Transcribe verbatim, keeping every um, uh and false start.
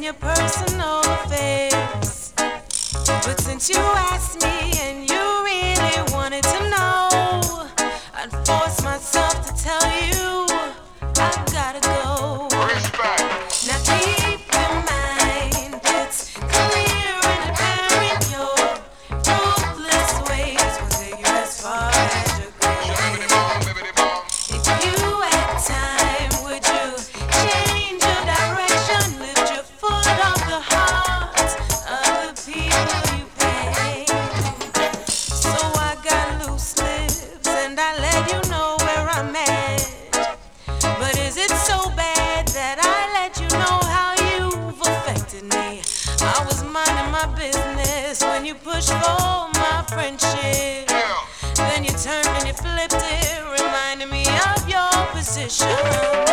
your personal affairs. But since you asked me and you really wanted to know, I'd force myself to tell you I gotta go. Now keep in mind it's clear and apparent your ruthless ways will take you as far as you can. If you had time, would you change your direction, lift your foot off the hearts of the people you pay? So I got loose lips and I let you know where I'm at. But is it so bad that I let you know how you've affected me? I was minding my business when you pushed for my friendship. Then you turned and you flipped it, reminding me of your position.